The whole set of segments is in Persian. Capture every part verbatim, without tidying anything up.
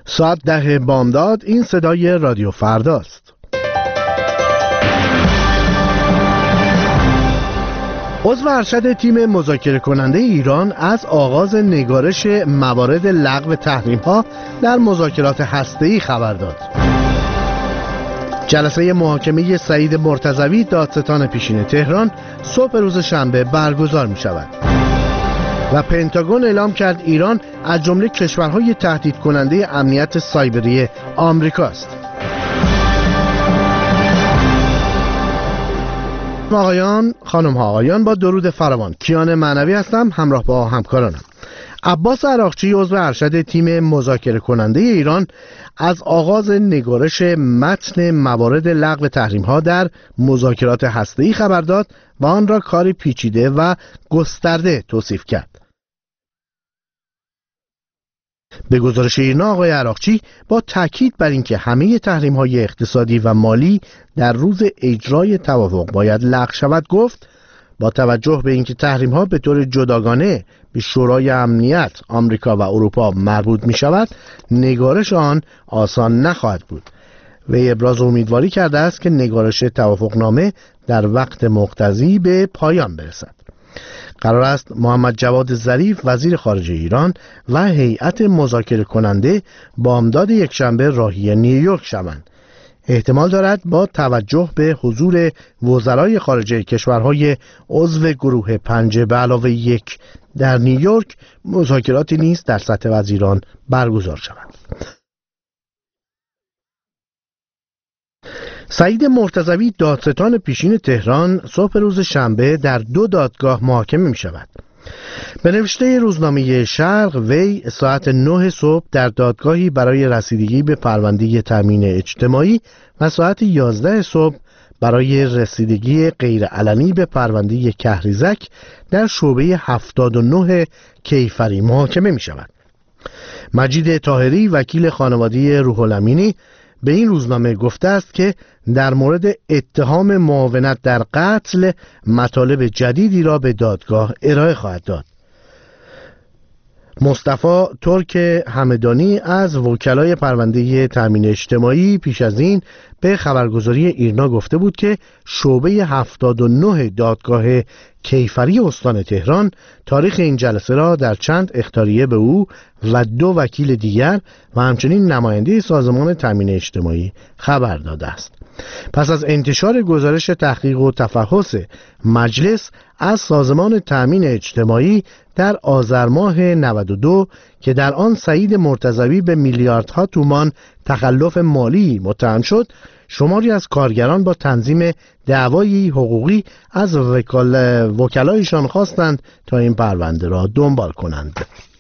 ساعت ده بامداد. این صدای رادیو فرداست. عضو ارشد تیم مذاکره کننده ایران از آغاز نگارش موارد لغو تحریم‌ها در مذاکرات هسته‌ای خبر داد. جلسه محاکمه سعید مرتضوی دادستان پیشین تهران صبح روز شنبه برگزار می شود. و پنتاگون اعلام کرد ایران از جمله کشورهای تهدید کننده امنیت سایبری آمریکاست. آقایان، خانم ها، آقایان، با درود فراوان، کیان معنوی هستم، همراه با همکارانم. عباس عراقچی عضو ارشد تیم مذاکره کننده ایران از آغاز نگارش متن موارد لغو تحریم ها در مذاکرات هسته‌ای خبر داد و آن را کاری پیچیده و گسترده توصیف کرد. به گزارش ایرنا آقای عراقچی با تاکید بر اینکه همه تحریم های اقتصادی و مالی در روز اجرای توافق باید لغو شود گفت با توجه به اینکه تحریم ها به طور جداگانه به شورای امنیت آمریکا و اروپا مربوط می شود، نگارش آن آسان نخواهد بود. وی ابراز امیدواری کرده است که نگارش توافقنامه در وقت مقتضی به پایان برسد. قرار است محمد جواد ظریف وزیر خارجه ایران و هیئت مذاکره کننده بامداد یکشنبه راهی نیویورک شوند. احتمال دارد با توجه به حضور وزرای خارجه کشورهای عضو گروه پنج به علاوه یک در نیویورک مذاکراتی نیز در سطح وزیران برگزار شود. سعید مرتضوی دادستان پیشین تهران صبح روز شنبه در دو دادگاه محاکمه می شود. به نوشته روزنامه شرق، وی ساعت نه صبح در دادگاهی برای رسیدگی به پرونده تامین اجتماعی و ساعت یازده صبح برای رسیدگی غیرعلنی به پرونده کهریزک در شعبه هفتاد و نه کیفری محاکمه می شود. مجید طاهری وکیل خانواده روح الامینی به این روزنامه گفته است که در مورد اتهام معاونت در قتل مطالب جدیدی را به دادگاه ارائه خواهد داد. مصطفی ترک همدانی از وکلای پرونده تامین اجتماعی پیش از این به خبرگزاری ایرنا گفته بود که شعبه هفتاد و نه دادگاه کیفری استان تهران تاریخ این جلسه را در چند اخطاریه به او و دو وکیل دیگر و همچنین نماینده سازمان تامین اجتماعی خبر داده است. پس از انتشار گزارش تحقیق و تفحص مجلس از سازمان تامین اجتماعی در آذر ماه نود و دو که در آن سعید مرتضوی به میلیاردها تومان تخلف مالی متهم شد، شماری از کارگران با تنظیم دعوای حقوقی از وکلایشان خواستند تا این پرونده را دنبال کنند.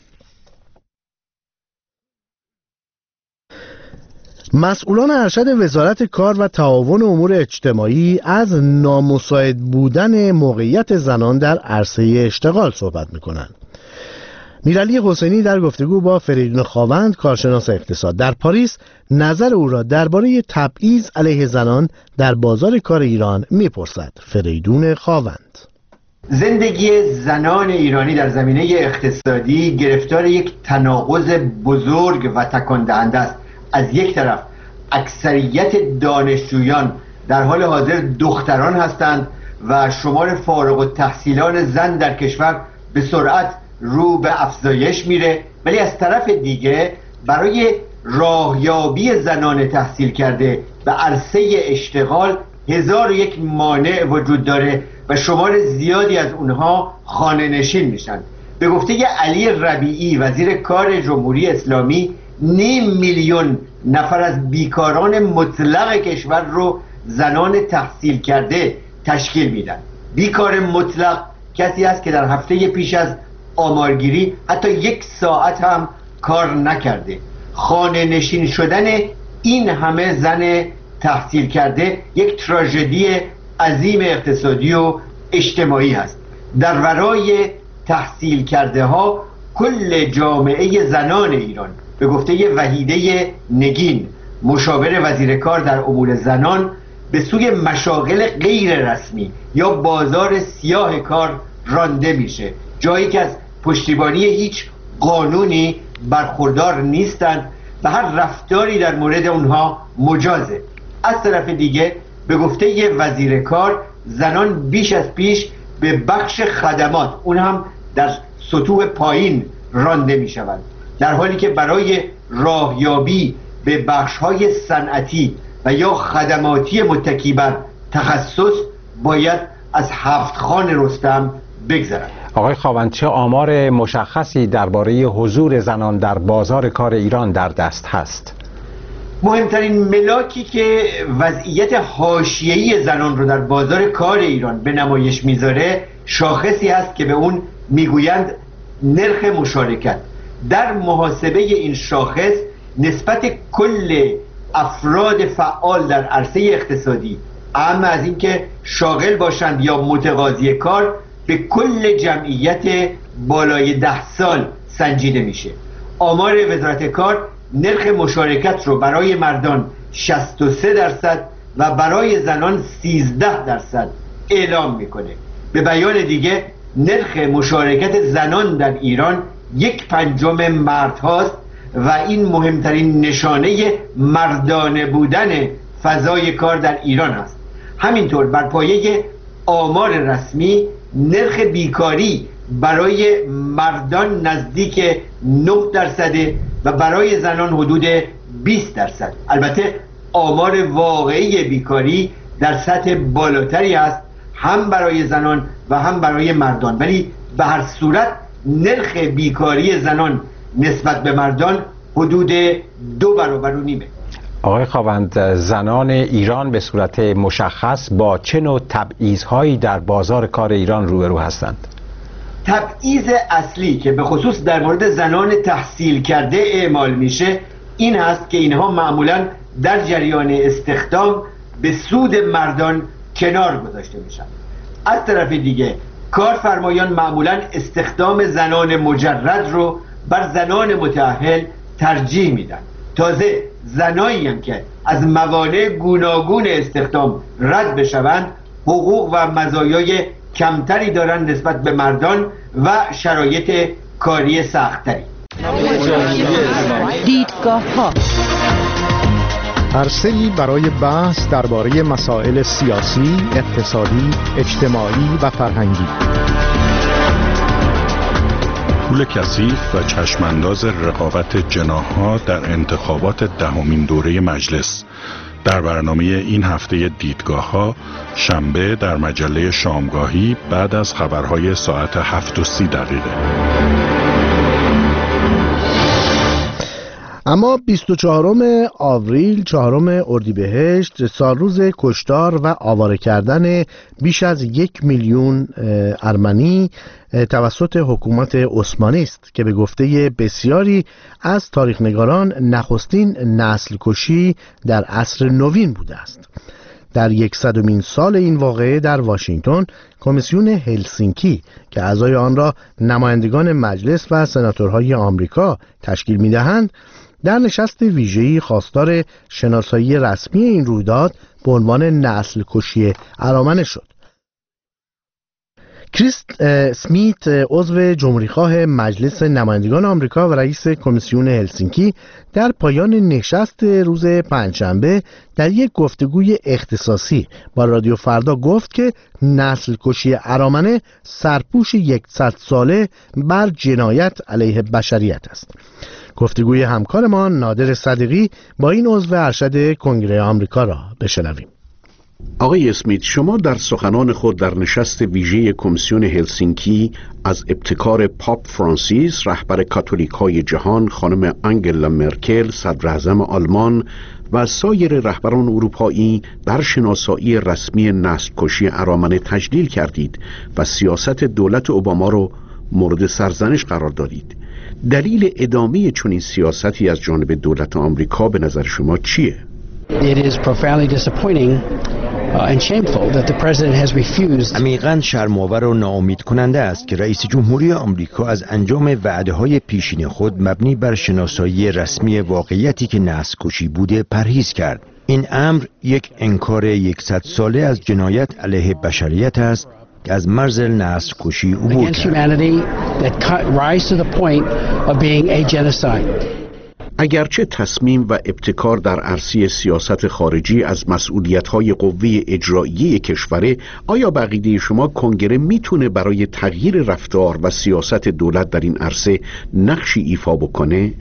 مسئولان ارشد وزارت کار و تعاون امور اجتماعی از نامساعد بودن موقعیت زنان در عرصه اشتغال صحبت می‌کنند. میرعلی حسینی در گفتگو با فریدون خاوند کارشناس اقتصاد در پاریس نظر او را درباره تبعیض علیه زنان در بازار کار ایران می‌پرسد. فریدون خاوند: زندگی زنان ایرانی در زمینه اقتصادی گرفتار یک تناقض بزرگ و تکان دهنده است. از یک طرف اکثریت دانشجویان در حال حاضر دختران هستند و شمار فارغ التحصیلان زن در کشور به سرعت رو به افزایش میره، ولی از طرف دیگه برای راهیابی زنان تحصیل کرده به عرصه اشتغال هزار و یک مانع وجود داره و شمار زیادی از اونها خانه نشین میشن. به گفته علی ربیعی وزیر کار جمهوری اسلامی، نیم میلیون نفر از بیکاران مطلق کشور رو زنان تحصیل کرده تشکیل میدن. بیکار مطلق کسی است که در هفته پیش از آمارگیری حتی یک ساعت هم کار نکرده. خانه نشین شدن این همه زن تحصیل کرده یک تراژدی عظیم اقتصادی و اجتماعی هست. در ورای تحصیل کرده ها کل جامعه زنان ایران به گفته وحیده نگین مشاور وزیر کار در امور زنان به سوی مشاغل غیر رسمی یا بازار سیاه کار رانده میشه، جایی که از پشتیبانی هیچ قانونی برخوردار نیستند و هر رفتاری در مورد اونها مجازه. از طرف دیگه به گفته وزیر کار، زنان بیش از پیش به بخش خدمات، اون هم در سطوح پایین رانده می شوند، در حالی که برای راهیابی به بخش‌های صنعتی و یا خدماتی متکی بر تخصص باید از هفت خان رستم بگذرند. آقای خاوند، چه آمار مشخصی درباره حضور زنان در بازار کار ایران در دست هست؟ مهمترین ملاکی که وضعیت حاشیه‌ای زنان رو در بازار کار ایران به نمایش میذاره شاخصی هست که به اون میگویند نرخ مشارکت. در محاسبه این شاخص نسبت کل افراد فعال در عرصه اقتصادی، اما از اینکه شاغل باشند یا متقاضی کار، به کل جمعیت بالای ده سال سنجیده میشه. آمار وزارت کار نرخ مشارکت رو برای مردان شصت و سه درصد و برای زنان سیزده درصد اعلام میکنه. به بیان دیگه نرخ مشارکت زنان در ایران یک پنجم مرد هاست و این مهمترین نشانه مردانه بودن فضای کار در ایران است. همینطور بر پایه آمار رسمی نرخ بیکاری برای مردان نزدیک نه درصده و برای زنان حدود بیست درصد. البته آمار واقعی بیکاری در سطح بالاتری است، هم برای زنان و هم برای مردان، ولی به هر صورت نرخ بیکاری زنان نسبت به مردان حدود دو برابر و نیمه. آقای خاوند، زنان ایران به صورت مشخص با چه نوع تبعیض‌هایی در بازار کار ایران روبرو هستند؟ تبعیض اصلی که به خصوص در مورد زنان تحصیل کرده اعمال میشه این هست که اینها معمولاً در جریان استخدام به سود مردان کنار گذاشته میشن. از طرف دیگه کارفرمایان معمولاً استخدام زنان مجرد رو بر زنان متأهل ترجیح میدن. تازه زنایی هم که از موانع گوناگون استخدام رد بشوند حقوق و مزایای کمتری دارند نسبت به مردان و شرایط کاری سخت‌تری. دیدگاه ها عرصه‌ای برای بحث درباره مسائل سیاسی، اقتصادی، اجتماعی و فرهنگی. پول کثیف و چشمانداز رقابت جناح‌ها در انتخابات دهمین دوره مجلس. در برنامه این هفته دیدگاه‌ها شنبه در مجله شامگاهی بعد از خبرهای ساعت هفت و سی دقیقه. اما بیست و چهارم آوریل، چهارم اردیبهشت، سالروز کشتار و آواره کردن بیش از یک میلیون ارمنی توسط حکومت عثمانی است که به گفته بسیاری از تاریخ‌نگاران نخستین نسل کشی در عصر نوین بوده است. در یکصدمین سال این واقعه در واشنگتن، کمیسیون هلسینکی که اعضای آن را نمایندگان مجلس و سناتورهای آمریکا تشکیل می‌دهند، در نشست ویژه‌ای خواستار شناسایی رسمی این رویداد به عنوان نسل کشی ارامنه شد. کریس اسمیت، عضو جمهوریخواه مجلس نمایندگان آمریکا و رئیس کمیسیون هلسینکی، در پایان نشست روز پنجشنبه در یک گفتگوی اختصاصی با رادیو فردا گفت که نسل کشی ارامنه سرپوش یکصد ساله بر جنایت علیه بشریت است. گفتگوی همکارمان نادر صدیقی با این عضو ارشد کنگره آمریکا را بشنویم. آقای اسمیت، شما در سخنان خود در نشست ویژه کمیسیون هلسینکی از ابتکار پاپ فرانسیس، رهبر کاتولیک‌های جهان، خانم آنگلا مرکل، صدر اعظم آلمان و سایر رهبران اروپایی در شناسایی رسمی نسل کشی ارامنه تجلیل کردید و سیاست دولت اوباما را مورد سرزنش قرار دادید. دلیل ادامه چنین سیاستی از جانب دولت آمریکا به نظر شما چیه؟ It is profoundly disappointing uh, and shameful that the president has refused. عمیقاً شرم‌آور و ناامید کننده است که رئیس جمهوری آمریکا از انجام وعده‌های پیشین خود مبنی بر شناسایی رسمی واقعیتی که نسل کشی بوده پرهیز کرد. این امر یک انکار یکصد ساله از جنایت علیه بشریت است که از مرز نسل کشی عبور کرد. اگرچه تصمیم و ابتکار در عرصه سیاست خارجی از مسئولیت‌های قوه اجرایی کشوره، آیا به عقیده شما کنگره میتونه برای تغییر رفتار و سیاست دولت در این عرصه نقشی ایفا بکنه؟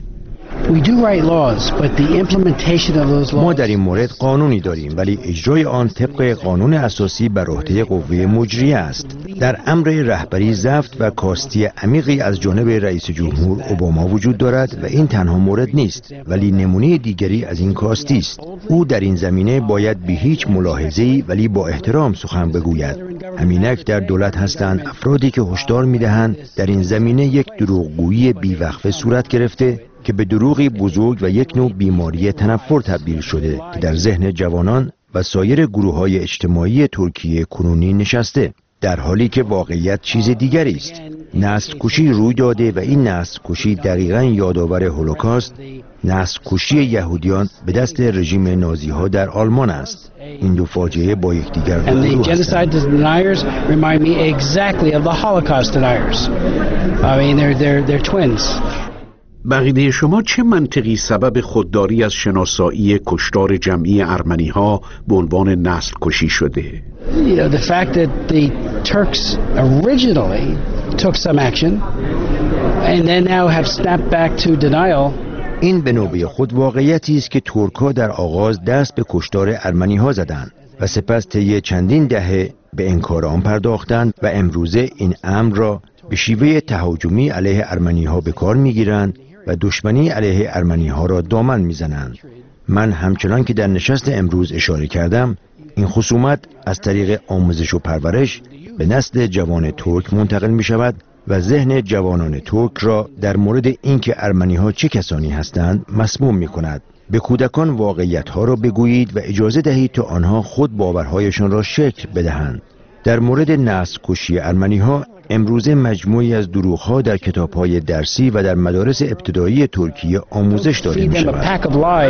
ما در این مورد قانونی داریم، ولی اجرای آن طبق قانون اساسی بر عهده قوه مجریه است. در امر رهبری زفت و کاستی عمیقی از جانب رئیس جمهور اوباما وجود دارد و این تنها مورد نیست، ولی نمونه دیگری از این کاستی است. او در این زمینه باید بی هیچ ملاحظه‌ای ولی با احترام سخن بگوید. همینک در دولت هستند افرادی که هشدار می‌دهند در این زمینه یک دروغگویی بی‌وقفه صورت گرفته که به دروغی بزرگ و یک نوع بیماری تنفر تبدیل شده که در ذهن جوانان و سایر گروه‌های اجتماعی ترکیه کنونی نشسته، در حالی که واقعیت چیز دیگری است. نسل کشی روی داده و این نسل کشی دقیقاً یادآور هولوکاست، نسل کشی یهودیان به دست رژیم نازی ها در آلمان است. این دو فاجعه با یکدیگر روبرو هستند. بقیده شما چه منطقی سبب خودداری از شناسایی کشتار جمعی ارمنی ها به عنوان نسل کشی شده؟ You know, the fact that the Turks originally took some action and then now have snapped back to denial. این به نوبه خود واقعیتی است که ترک‌ها در آغاز دست به کشتار ارمنی ها زدند و سپس طی چندین دهه به انکار آن پرداختند و امروزه این امر را به شیوه تهاجمی علیه ارمنی ها به کار میگیرند و دشمنی علیه ارمنی ها را دامن میزنند. من همچنان که در نشست امروز اشاره کردم، این خصومت از طریق آموزش و پرورش به نسل جوان ترک منتقل می شود و ذهن جوانان ترک را در مورد اینکه ارمنی ها چه کسانی هستند مسموم می کند. به کودکان واقعیت ها را بگویید و اجازه دهید تا آنها خود باورهایشان را شکل بدهند. در مورد نسل کشی ارمنی ها امروزه مجموعی از دروغ‌ها در کتاب‌های درسی و در مدارس ابتدایی ترکیه آموزش داده می‌شود.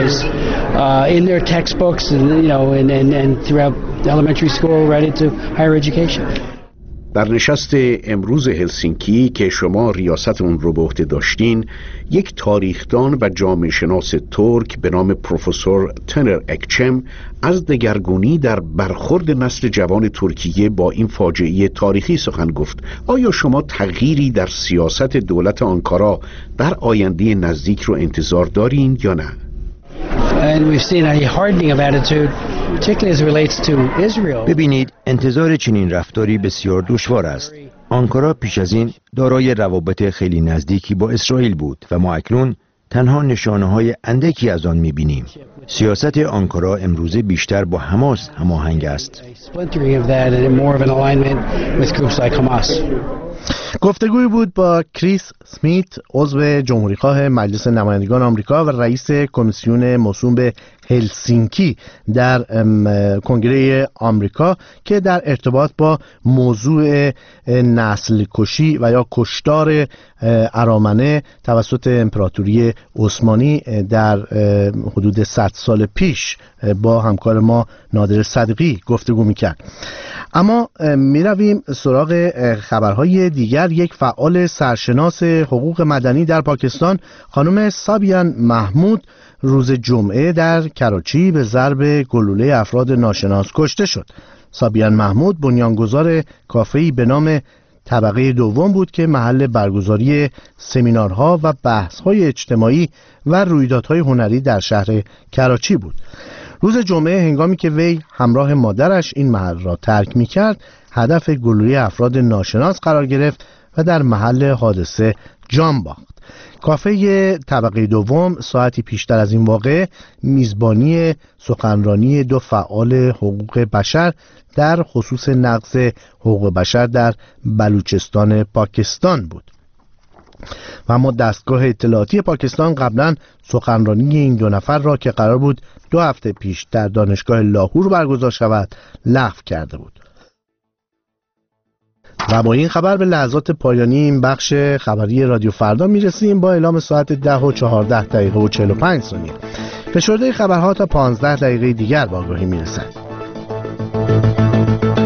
در نشست امروز هلسینکی که شما ریاست اون رو به عهده داشتین، یک تاریخدان و جامعه شناس ترک به نام پروفسور تنر اکچم از دگرگونی در برخورد نسل جوان ترکیه با این فاجعه تاریخی سخن گفت. آیا شما تغییری در سیاست دولت آنکارا در آینده نزدیک رو انتظار دارین یا نه؟ ببینید، انتظار چنین رفتاری بسیار دشوار است. آنکارا پیش از این دارای روابط خیلی نزدیکی با اسرائیل بود و ما اکنون تنها نشانه‌های اندکی از آن می‌بینیم. سیاست آنکارا امروزه بیشتر با حماس هماهنگ است. گفتگوی بود با کریس اسمیت، عضو جمهوریخواه مجلس نمایندگان آمریکا و رئیس کمیسیون موسوم به هلسینکی در کنگره آمریکا که در ارتباط با موضوع نسل کشی و یا کشتار ارامنه توسط امپراتوری عثمانی در حدود صد سال پیش با همکار ما نادر صدیقی گفتگو میکرد. اما میرویم سراغ خبرهای دیگر. یک فعال سرشناس حقوق مدنی در پاکستان، خانم سابیان محمود، روز جمعه در کراچی به ضرب گلوله افراد ناشناس کشته شد. سابیان محمود بنیانگذار کافه‌ای به نام طبقه دوم بود که محل برگزاری سمینارها و بحث‌های اجتماعی و رویدادهای هنری در شهر کراچی بود. روز جمعه هنگامی که وی همراه مادرش این محل را ترک می‌کرد، هدف گلوله افراد ناشناس قرار گرفت و در محل حادثه جان باخت. کافه طبقه دوم ساعتی پیشتر از این واقعه میزبانی سخنرانی دو فعال حقوق بشر در خصوص نقض حقوق بشر در بلوچستان پاکستان بود. و اما دستگاه اطلاعاتی پاکستان قبلا سخنرانی این دو نفر را که قرار بود دو هفته پیش در دانشگاه لاهور برگزار شود لغو کرده بود. و با این خبر به لحظات پایانی این بخش خبری رادیو فردا میرسیم با اعلام ساعت ده و چهارده دقیقه و چهل و پنج ثانیه. فشرده خبرها تا پانزده دقیقه دیگر با آگاهی میرسد.